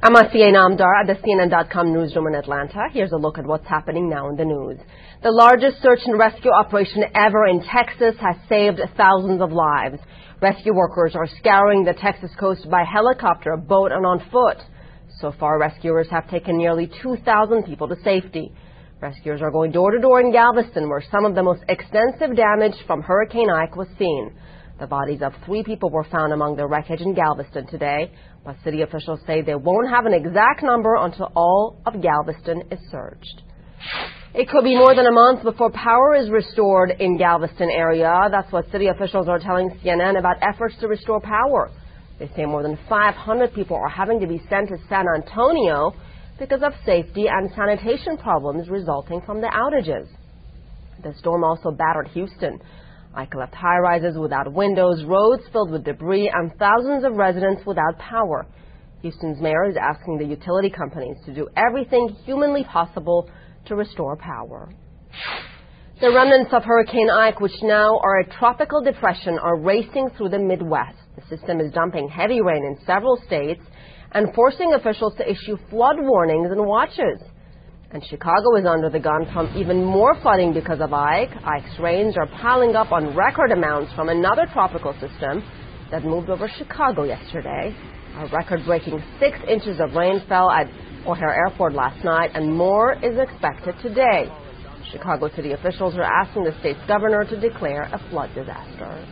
I'm Asiya Namdar at the CNN.com newsroom in Atlanta. Here's a look at what's happening now in the news. The largest search and rescue operation ever in Texas has saved thousands of lives. Rescue workers are scouring the Texas coast by helicopter, boat, and on foot. So far, rescuers have taken nearly 2,000 people to safety. Rescuers are going door to door in Galveston, where some of the most extensive damage from Hurricane Ike was seen. The bodies of 3 people were found among the wreckage in Galveston today, but city officials say they won't have an exact number until all of Galveston is searched. It could be more than a month before power is restored in Galveston area. That's what city officials are telling CNN about efforts to restore power. They say more than 500 people are having to be sent to San Antonio because of safety and sanitation problems resulting from the outages. The storm also battered Houston. Ike left high-rises without windows, roads filled with debris, and thousands of residents without power. Houston's mayor is asking the utility companies to do everything humanly possible to restore power. The remnants of Hurricane Ike, which now are a tropical depression, are racing through the Midwest. The system is dumping heavy rain in several states and forcing officials to issue flood warnings and watches. And Chicago is under the gun from even more flooding because of Ike. Ike's rains are piling up on record amounts from another tropical system that moved over Chicago yesterday. A record-breaking 6 inches of rain fell at O'Hare Airport last night, and more is expected today. Chicago city officials are asking the state's governor to declare a flood disaster.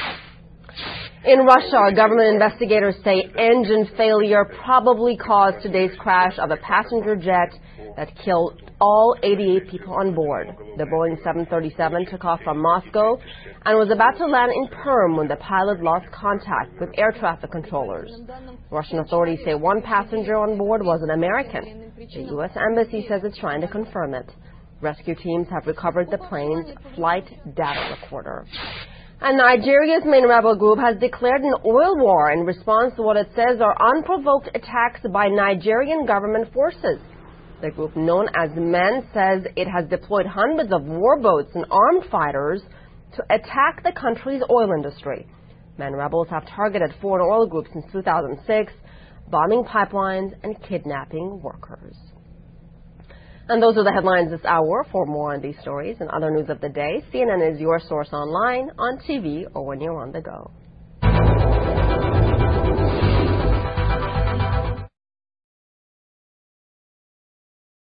In Russia, government investigators say engine failure probably caused today's crash of a passenger jet that killed all 88 people on board. The Boeing 737 took off from Moscow and was about to land in Perm when the pilot lost contact with air traffic controllers. Russian authorities say one passenger on board was an American. The U.S. Embassy says it's trying to confirm it. Rescue teams have recovered the plane's flight data recorder. And Nigeria's main rebel group has declared an oil war in response to what it says are unprovoked attacks by Nigerian government forces. The group, known as MEN, says it has deployed hundreds of warboats and armed fighters to attack the country's oil industry. MEN rebels have targeted foreign oil groups since 2006, bombing pipelines and kidnapping workers. And those are the headlines this hour. For more on these stories and other news of the day, CNN is your source online, on TV, or when you're on the go.